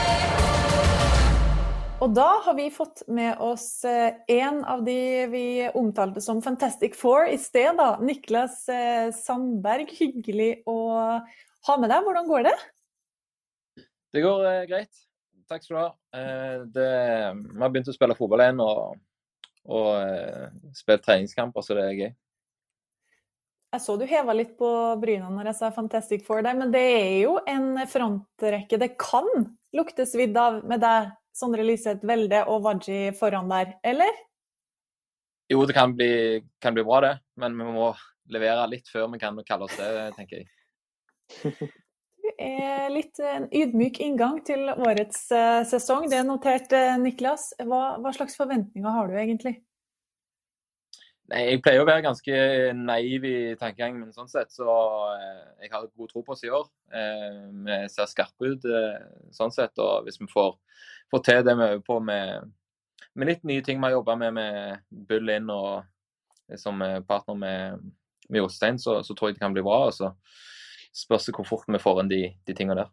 Og da har vi fått med oss en av de vi omtalte som Fantastic Four i sted, da. Niklas Sandberg, hyggelig å ha med deg. Hvordan går det? Det går eh, greit. Takk skal du ha. Eh, det, vi har begynt å spille fotball igjen og, og eh, spille treningskamper, så det er gøy. Jeg så du hevet litt på bryna når jeg sa Fantastic Four der, men det er jo en frontrekke. Det kan lukte svidd av med deg, Sondre Lyseth Velde og Wadji foran der, eller? Jo, det kan bli, kan bli bra det, men vi må levere litt før vi kan kalle oss det, tenker jeg. er litt en ydmyk inngang til årets eh, sesong. Det er notert, eh, Niklas. Hva, hva slags forventninger har du egentlig? Nei, jeg pleier å være ganske naiv i tankegangen, men sånn sett, så eh, jeg har god tro på oss i år. Eh, vi ser skarpe ut, eh, sånn sett, og hvis vi får, får til det vi øver på med, med litt nye ting vi har jobbet med, med Bull inn og som partner med, med Jostein, så, så tror jeg det kan bli bra, og så spørs det hvor fort vi får inn de, de tingene der.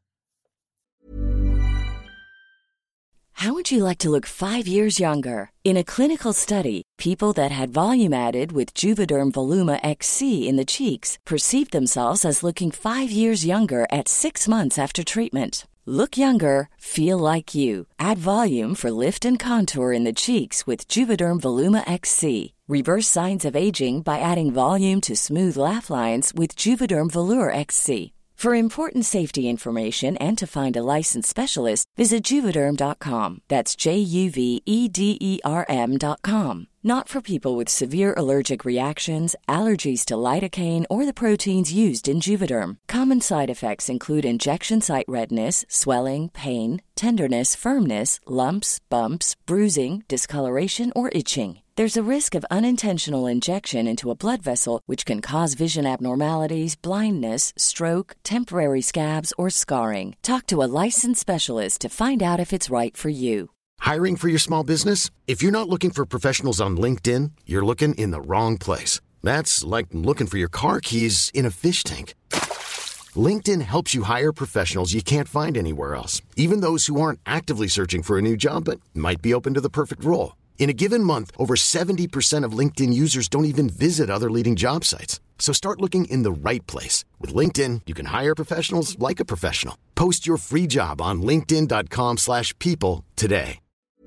How would you like to look five years younger? In a clinical study, people that had volume added with Juvederm Voluma X C in the cheeks perceived themselves as looking five years younger at six months after treatment. Look younger, feel like you. Add volume for lift and contour in the cheeks with Juvederm Voluma X C. Reverse signs of aging by adding volume to smooth laugh lines with Juvederm Volure X C. For important safety information and to find a licensed specialist, visit Juvederm dot com. That's J U V E D E R M dot com. Not for people with severe allergic reactions, allergies to lidocaine, or the proteins used in Juvederm. Common side effects include injection site redness, swelling, pain, tenderness, firmness, lumps, bumps, bruising, discoloration, or itching. There's a risk of unintentional injection into a blood vessel, which can cause vision abnormalities, blindness, stroke, temporary scabs, or scarring. Talk to a licensed specialist to find out if it's right for you. Hiring for your small business? If you're not looking for professionals on LinkedIn, you're looking in the wrong place. That's like looking for your car keys in a fish tank. LinkedIn helps you hire professionals you can't find anywhere else, even those who aren't actively searching for a new job but might be open to the perfect role. In a given month, over seventy percent of LinkedIn users don't even visit other leading job sites. So start looking in the right place. With LinkedIn, you can hire professionals like a professional. Post your free job on linkedin dot com slash people today.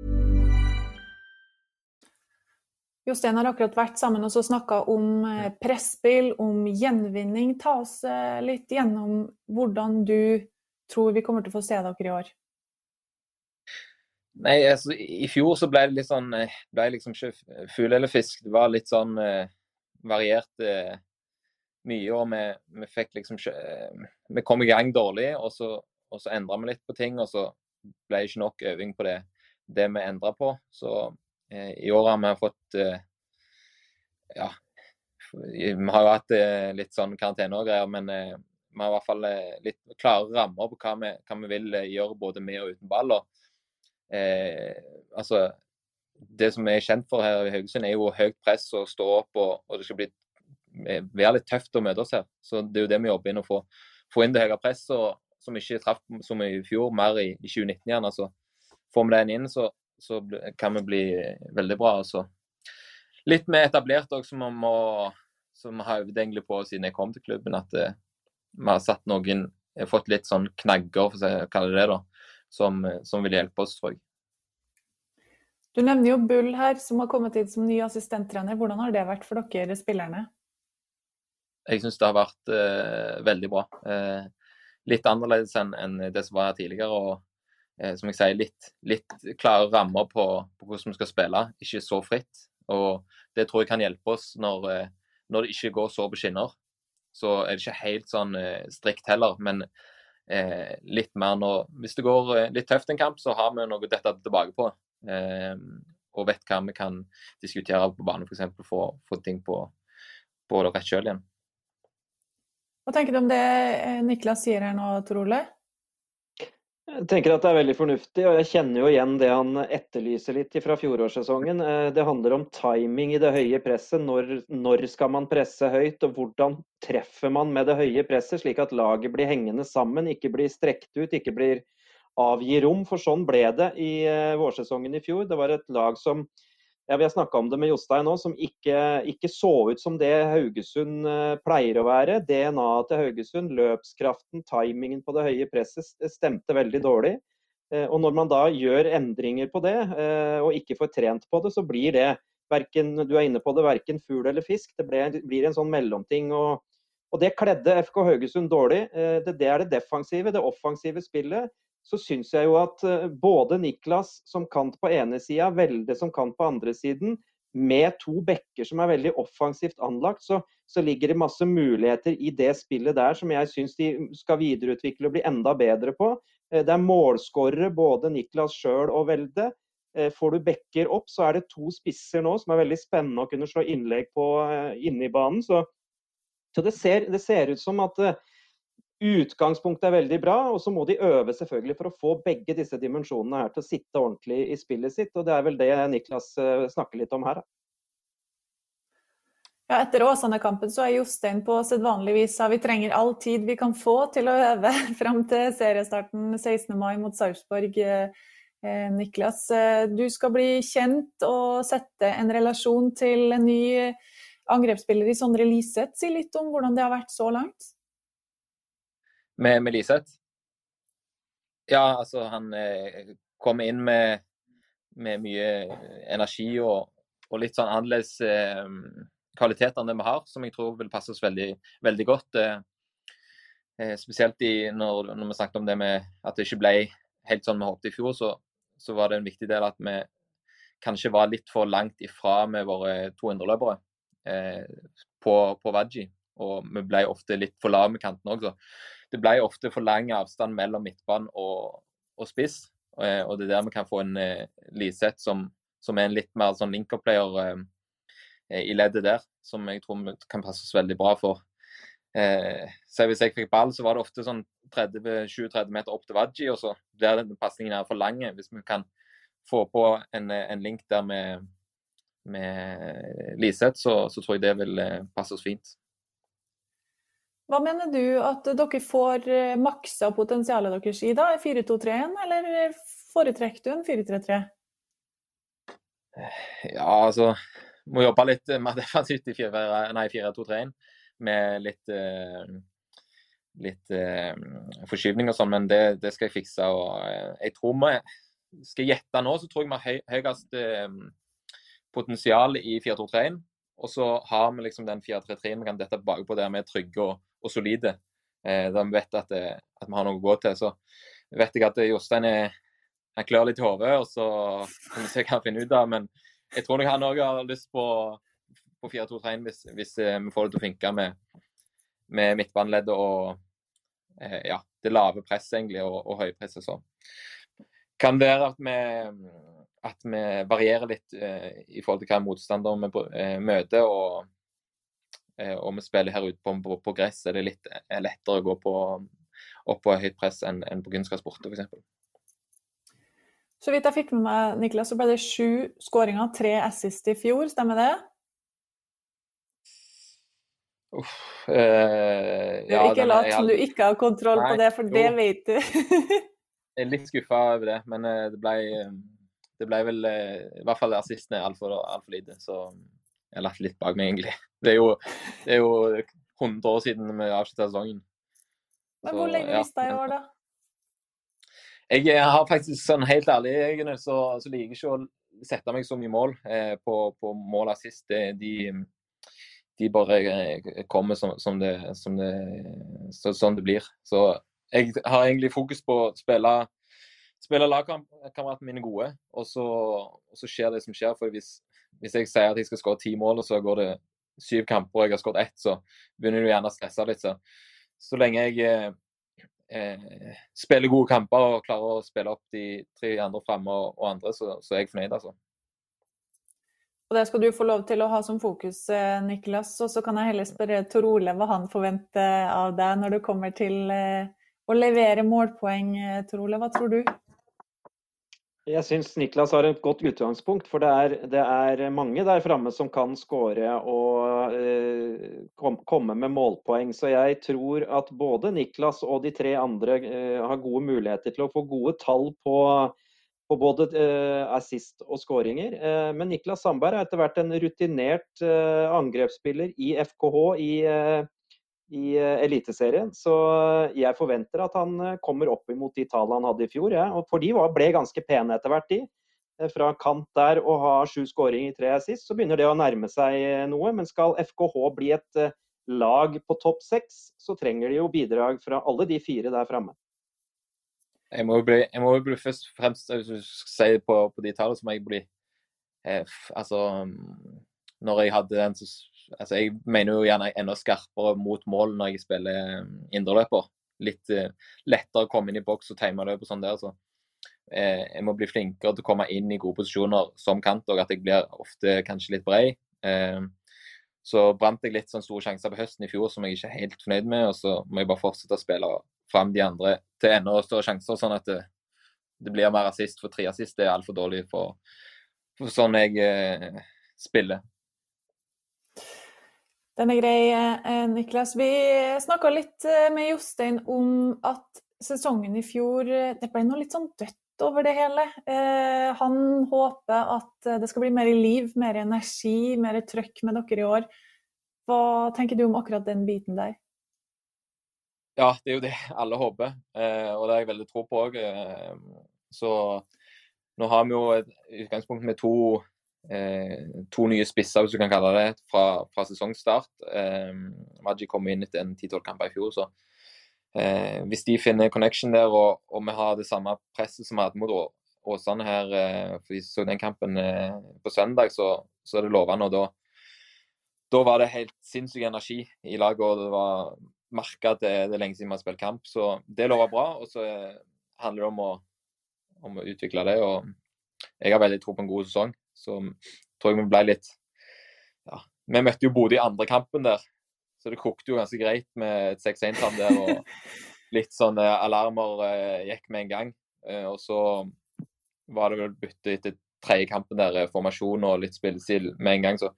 Jostein har akkurat vært sammen og så snakket om presspill, om gjenvinning. Ta oss litt gjennom hvordan du tror vi kommer til å få se dere i år. Nei, altså, i fjor så ble det litt sånn, ble liksom ikke fugl eller fisk. Det var litt sånn eh, variert eh, mye, og vi, vi fikk liksom ikke, eh, vi kom i gang dårlig, og så, og så endret vi litt på ting, og så ble det ikke nok øving på det, det vi endret på. Så eh, i år har vi fått, eh, ja, vi har jo hatt eh, litt sånn karantene og greier, men eh, vi har i hvert fall eh, litt klare rammer på hva vi, hva vi vil eh, gjøre både med og uten ball, og Eh, altså, det som er kjent for her i Haugesund er jo høyt press og stå opp, og, og det skal bli være litt tøft å møte oss her. Så det er jo det vi jobber inn å få, få inn det høye presset, og, som ikke traff som i fjor, mer i, i tjue nitten igjen. Altså, får vi den inn, så, så kan vi bli veldig bra. Altså. Litt mer etablert også, som vi må, som vi har øvd egentlig på siden jeg kom til klubben, at eh, vi har satt noen, fått litt sånn knagger, for å kalle det det da, Som, som vil hjelpe oss, tror jeg. Du nevner jo Bull her, som har kommet inn som ny assistenttrener. Hvordan har det vært for dere spillerne? Jeg synes det har vært eh, veldig bra. Eh, litt annerledes enn, enn det som var her tidligere, og eh, som jeg sier, litt, litt klare rammer på, på hvordan vi skal spille, ikke så fritt. Og det tror jeg kan hjelpe oss når, eh, når det ikke går så på skinner. Så er det ikke helt sånn eh, strikt heller, men Eh, litt mer nå. Hvis det går eh, litt tøft en kamp, så har vi noe dette tilbake på, eh, og vet hva vi kan diskutere på banen, for eksempel, for å få ting på, på det rett selv igjen. Hva tenker du om det Niklas sier her nå, Tor Ole? Jeg tenker at det er veldig fornuftig, og jeg kjenner jo igjen det han etterlyser litt fra fjorårssesongen. Det handler om timing i det høye presset. Når, når skal man presse høyt, og hvordan treffer man med det høye presset, slik at laget blir hengende sammen, ikke blir strekt ut, ikke blir avgi rom. For sånn ble det i vårsesongen i fjor. Det var et lag som, ja, vi har snakket om det med Jostein nå, som ikke, ikke så ut som det Haugesund pleier å være. D N A til Haugesund, løpskraften, timingen på det høye presset stemte veldig dårlig. Og når man da gjør endringer på det, og ikke får trent på det, så blir det, hverken, du er inne på det, hverken fugl eller fisk. Det ble, blir en sånn mellomting, og, og det kledde F K Haugesund dårlig. Det, det er det defensive, det offensive spillet. Så synes jeg jo at både Niklas som kant på ene siden, Velde som kant på andre siden, med to bekker som er veldig offensivt anlagt, så, så ligger det masse muligheter i det spillet der som jeg synes de skal videreutvikle og bli enda bedre på. Det er målskårere, både Niklas selv og Velde. Får du bekker opp, så er det to spisser nå som er veldig spennende å kunne slå innlegg på inne i banen. Så, så det, ser, det ser ut som at utgangspunktet er veldig bra, og så må de øve selvfølgelig for å få begge disse dimensjonene her til å sitte ordentlig i spillet sitt, og det er vel det Niklas snakker litt om her. Ja, etter Åsane-kampen så er Jostein på sedvanlig vis at vi trenger all tid vi kan få til å øve frem til seriestarten sekstende mai mot Sarpsborg. Niklas, du skal bli kjent og sette en relasjon til en ny angrepsspiller i Sondre Liseth. Si litt om hvordan det har vært så langt. Med, med Liseth? Ja, altså han eh, kom inn med, med mye energi og, og litt sånn annerledes eh, kvaliteter enn det vi har, som jeg tror vil passe oss veldig, veldig godt. Eh, spesielt i, når, når vi snakket om det med at det ikke ble helt sånn vi håpte i fjor, så så var det en viktig del at vi kanskje var litt for langt ifra med våre to indreløpere eh, på, på Vadji, og vi ble ofte litt for lav med kanten også. Det ble ofte for lang avstand mellom midtbanen og, og spiss, eh, og det er der vi kan få en eh, Liseth som, som er en litt mer sånn link-up-player eh, i leddet der, som jeg tror kan passe oss veldig bra for. Eh, så hvis jeg fikk ball, så var det ofte sånn tretti til tjue til tretti meter opp til Vadji, og så der den passningen er for lange. Hvis vi kan få på en, en link der med, med Liseth, så, så tror jeg det vil passe oss fint. Hva mener du at dere får maksa potensialet deres i da? fire to tre en, eller foretrekker du en fire tre tre? Ja, altså, må jobbe litt mer defensivt i fire to tre en, med litt... Eh, litt eh, forskyvning og sånn, men det, det skal jeg fikse, og eh, jeg tror vi skal gjette nå, så tror jeg vi har høy, høyest eh, potensial i fire to tre en, og så har vi liksom den fire tre tre vi kan dette tilbake på der vi er trygge og, og solide, eh, der vi vet at, det, at vi har noe å gå til. Så vet jeg at Jostein er, han klør litt i hodet, og så kan vi se hva han finner ut av, men jeg tror nok han også har lyst på, på fire to tre en hvis, hvis eh, vi får det til å funke med med midtbaneleddet og eh, ja, det lave presset egentlig, og, og høypresset. Så kan det være at vi, at vi varierer litt eh, i forhold til hva motstander vi eh, møter, og, eh, og vi spiller her ute på, på, på gress, er det litt er lettere å gå på, opp på høyt press enn, enn på kunstgressborte, for eksempel. Så vidt jeg fikk med meg, Niklas, så ble det sju skåringer, tre assist i fjor, stemmer det? Uff, eh, ja, ikke lat som du ikke har kontroll nei, på det, for jo, det vet du. Jeg er litt skuffet over det, men eh, det, ble, det ble vel, eh, i hvert fall assisten er alt for, alt for lite, så jeg har lagt litt bak meg egentlig. Det er jo, det er jo hundre år siden vi avsluttet sesongen. Men hvor lenge ja, lista i år da? Jeg, jeg har faktisk sånn helt ærlig, jeg, så, så liker jeg ikke å sette meg så mye mål eh, på, på mål assist. De de bare kommer som, som, det, som det, så, sånn det blir. Så jeg har egentlig fokus på å spille, spille lagkameratene mine gode, og så, og så skjer det som skjer. For hvis, hvis jeg sier at jeg skal skåre ti mål, og så går det syv kamper, og jeg har skåret ett, så begynner du gjerne å stresse litt. Så, så lenge jeg eh, spiller gode kamper og klarer å spille opp de tre andre fremme og, og andre, så, så er jeg fornøyd, altså. Og det skal du få lov til å ha som fokus, Niklas, og så kan jeg heller spørre Tor Ole hva han forventer av deg når du kommer til å levere målpoeng. Tor Ole, hva tror du? Jeg synes Niklas har et godt utgangspunkt, for det er, det er mange der fremme som kan skåre og eh, kom, komme med målpoeng. Så jeg tror at både Niklas og de tre andre eh, har gode muligheter til å få gode tall på på både eh, assist og skåringer. Eh, men Niklas Sandberg er etter hvert en rutinert eh, angrepsspiller i F K H i, eh, i eh, eliteserien, så jeg forventer at han eh, kommer opp imot de tallene han hadde i fjor, ja. Og for de var, ble ganske pene etter hvert de. Eh, fra kant der og ha sju skåringer i tre assist, så begynner det å nærme seg eh, noe, men skal F K H bli et eh, lag på topp seks, så trenger de jo bidrag fra alle de fire der fremme. Jeg må jo bli, jeg må jo bli først og fremst, hvis du skal si på, på de tallene, så må jeg bli eh, altså, når jeg hadde den, så, altså jeg mener jo gjerne enda skarpere mot mål når jeg spiller indreløper. Litt eh, lettere å komme inn i boks og time løp og sånn der, så eh, jeg må bli flinkere til å komme inn i gode posisjoner som kant, og at jeg blir ofte kanskje litt bred. Eh, så brant jeg litt sånn store sjanser på høsten i fjor som jeg ikke er helt fornøyd med, og så må jeg bare fortsette å spille frem de andre til enda større sjanser, sånn at det, det blir mer assist, for tre assist er alt for dårlig for, for sånn jeg eh, spiller. Den er grei, Niklas. Vi snakket litt med Jostein om at sesongen i fjor, det ble noe litt sånn dødt over det hele. Han håper at det skal bli mer liv, mer energi, mer trøkk med dere i år. Hva tenker du om akkurat den biten der? Ja, det er jo det alle håper, og det er jeg veldig tro på også. Så nå har vi jo et utgangspunkt med to Eh, to nye spisser, hvis du kan kalle det, fra, fra sesongstart. Eh, Vadji kom inn etter en ti tolv kamper i fjor, så eh, hvis de finner connection der, og, og vi har det samme presset som vi hadde mot Åsane her, eh, for vi så den kampen eh, på søndag, så, så er det lovende, og da, da var det helt sinnssyk energi i laget, og det var merket at det, det er lenge siden vi har spilt kamp, så det lover bra, og så eh, handler det om å, om å utvikle det, og jeg har veldig tro på en god sesong. Så tror jeg vi ble litt, ja, vi møtte jo Bodø i andre kampen der, så det kokte jo ganske greit med et seks en-tall der, og litt sånne alarmer eh, gikk med en gang, eh, og så var det vel bytte etter tredje kampen der, formasjon og litt spillestil med en gang, så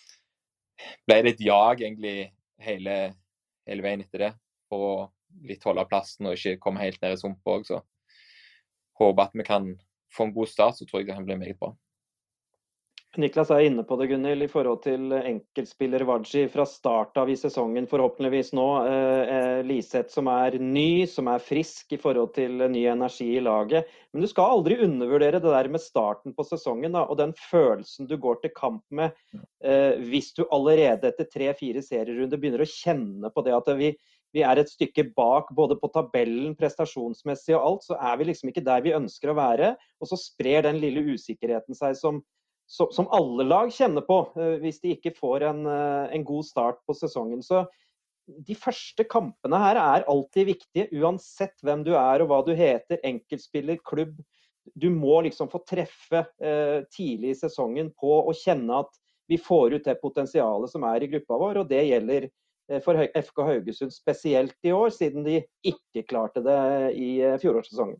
ble det et jag egentlig hele, hele veien etter det, for å litt holde plassen og ikke komme helt ned i sumpen også, så håper at vi kan få en god start, så tror jeg det kan bli meget bra. Niklas er inne på det, Gunnhild, i forhold til enkeltspiller Vadji fra start av i sesongen, forhåpentligvis nå. Eh, Liseth som er ny, som er frisk i forhold til ny energi i laget. Men du skal aldri undervurdere det der med starten på sesongen, da, og den følelsen du går til kamp med, eh, hvis du allerede etter tre-fire serierunder begynner å kjenne på det at vi, vi er et stykke bak, både på tabellen, prestasjonsmessig og alt, så er vi liksom ikke der vi ønsker å være, og så sprer den lille usikkerheten seg som som alle lag kjenner på, hvis de ikke får en, en god start på sesongen. Så de første kampene her er alltid viktige, uansett hvem du er og hva du heter, enkeltspiller, klubb. Du må liksom få treffe eh, tidlig i sesongen på å kjenne at vi får ut det potensialet som er i gruppa vår, og det gjelder eh, for F K Haugesund spesielt i år, siden de ikke klarte det i eh, fjorårssesongen.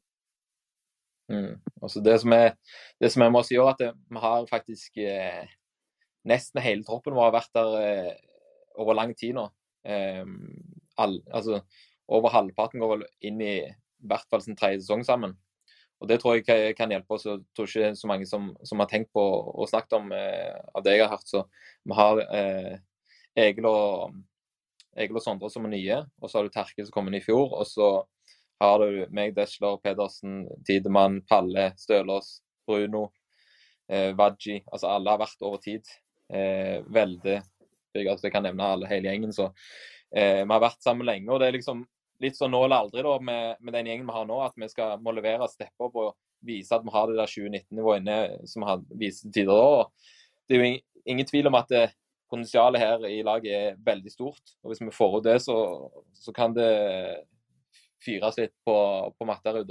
Mm. Altså det, som er, det som jeg må si er at det, vi har faktisk eh, nesten hele troppen vår har vært der eh, over lang tid nå. Eh, all, altså, over halvparten går vel inn i hvert fall sin tredje sesong sammen. Og det tror jeg kan, kan hjelpe oss. Jeg tror ikke det er så mange som, som har tenkt på og snakket om eh, av det jeg har hørt. Så vi har eh, Egil og, Egil og Sondre som er nye, og så har du Terkel som kom inn i fjor, og så har du meg, Desler, Pedersen, Tidemann, Palle, Stølås, Bruno, eh, Vadji. Altså alle har vært over tid. Eh, veldig, altså jeg kan nevne alle, hele gjengen. Så eh, vi har vært sammen lenge, og det er liksom litt sånn nå eller aldri da, med, med den gjengen vi har nå, at vi skal må levere, steppe opp og vise at vi har det der tjue nitten-nivået inne som vi har vist tider da. Det er jo ingen, ingen tvil om at det, potensialet her i laget er veldig stort, og hvis vi får ut det, så, så kan det fyres litt på, på matta ute.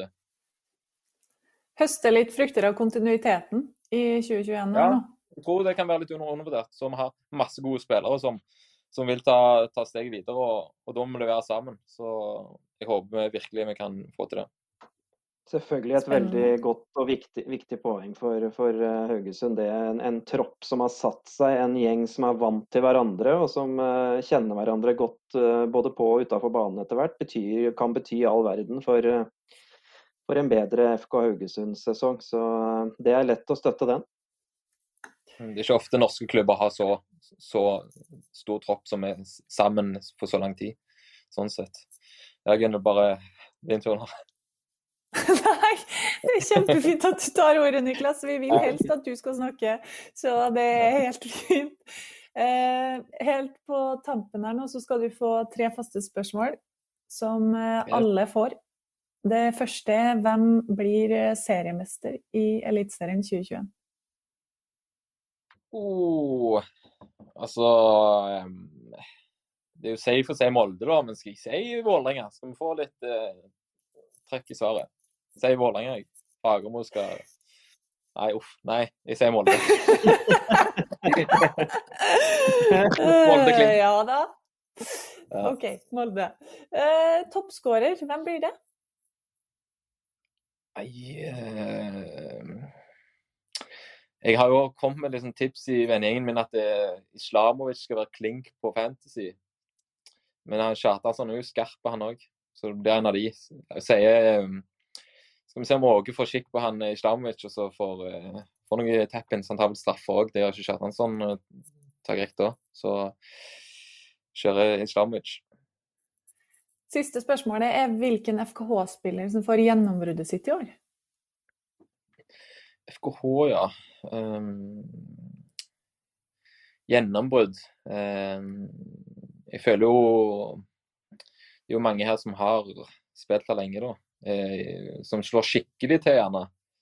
Høste litt frukter av kontinuiteten i tjue tjueen nå? Ja, jeg tror det kan være litt undervurdert. Så vi har masse gode spillere som, som vil ta, ta steg videre, og, og da må vi være sammen. Så jeg håper virkelig vi kan få til det. Selvfølgelig et veldig godt og viktig, viktig poeng for, for Haugesund. Det er en, en tropp som har satt seg, en gjeng som er vant til hverandre, og som uh, kjenner hverandre godt uh, både på og utenfor banen etter hvert, betyr, kan bety all verden for, uh, for en bedre F K Haugesund-sesong. Så uh, det er lett å støtte den. Det er ikke ofte norske klubber har så, så stor tropp som er sammen for så lang tid, sånn sett. Jeg begynner bare din tur nå. Nei, det er kjempefint at du tar ordet, Niklas. Vi vil helst at du skal snakke, så det er helt fint. Eh, helt på tampen her nå, så skal du få tre faste spørsmål som eh, alle får. Det første er, hvem blir seriemester i Eliteserien tjue tjueen? Oh, altså det er jo safe å si Molde da, men skal jeg si Vålerenga? Skal vi få litt uh, trekk i svaret? Si Vålerenga, jeg. Fagermo skal... Nei, uff, nei, jeg sier Molde. Molde klink. Ja da. Ja. Ok, Molde. Uh, toppskårer, hvem blir det? Nei, uh... Jeg har jo kommet med liksom tips i vennegjengen min at det, Islamovic skal være klink på fantasy. Men han Kjartansson er jo skarp på han også, så det blir en av de. Jeg sier, skal vi se om Åge får skikk på han Islamovic, og så får, uh, får noen tap-ins, han tar vel straffer også. Det gjør ikke Kjartansson, uh, tar greit da. Så kjører Islamovic. Siste spørsmålet er hvilken F K H-spiller som får gjennombruddet sitt i år? F K H, ja. Um, gjennombrudd. Um, jeg føler jo det er jo mange her som har spilt her lenge da, uh, som slår skikkelig til gjerne.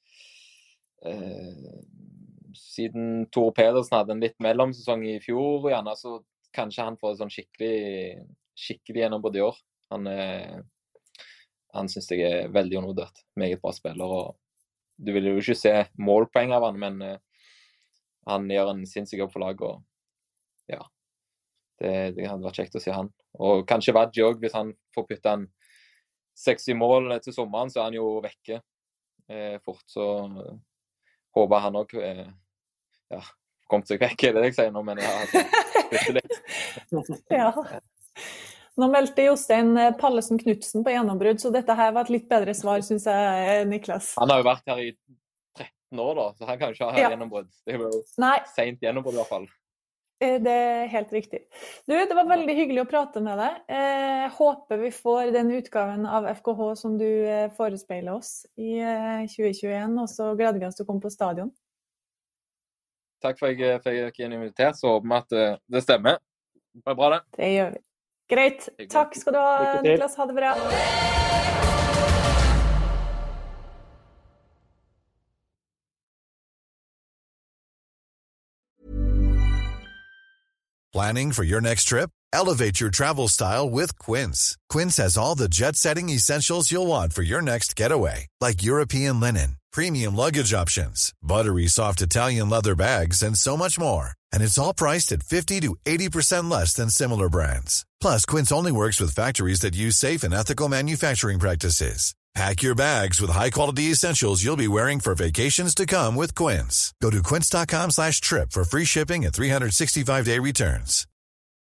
Uh, siden Tor Pedersen hadde en litt mellomsesong i fjor gjerne, så kanskje han får et sånn skikkelig, skikkelig gjennombrudd i år. Han, uh, han synes jeg er veldig undervurdert, meget bra spiller, og du vil jo ikke se målpoeng av han, men uh, han gjør en sinnssyk jobb for lag, og ja, det, det hadde vært kjekt å se han. Og kanskje Vadji også, hvis han får putte en seksti mål til sommeren, så er han jo vekke eh, fort, så uh, håper han også eh, ja, kom seg vekk, er det jeg sier nå, men jeg har spyttet litt. Ja. Nå meldte Jostein Pallesen Knutsen på gjennombrudd, så dette her var et litt bedre svar, synes jeg, Niklas. Han har jo vært her i tretten år da, så han kan jo ikke ha ja. gjennombrudd. Det er jo Nei. Sent gjennombrudd i hvert fall. Det er helt riktig. Du, det var veldig hyggelig å prate med deg. Jeg håper vi får den utgaven av F K H som du forespeiler oss i tjue tjueen, og så gleder vi oss til å komme på stadion. Takk for at jeg fikk en invitert, så håper vi at det stemmer. Det var bra det. Det gjør vi. Greit. Takk skal du ha, Niklas. Ha det bra. Planning for your next trip? Elevate your travel style with Quince. Quince has all the jet-setting essentials you'll want for your next getaway, like European linen, premium luggage options, buttery soft Italian leather bags, and so much more. And it's all priced at fifty to eighty percent less than similar brands. Plus, Quince only works with factories that use safe and ethical manufacturing practices. Pack your bags with high-quality essentials you'll be wearing for vacations to come with Quince. Go to quince dot com slash trip for free shipping and three sixty-five day returns.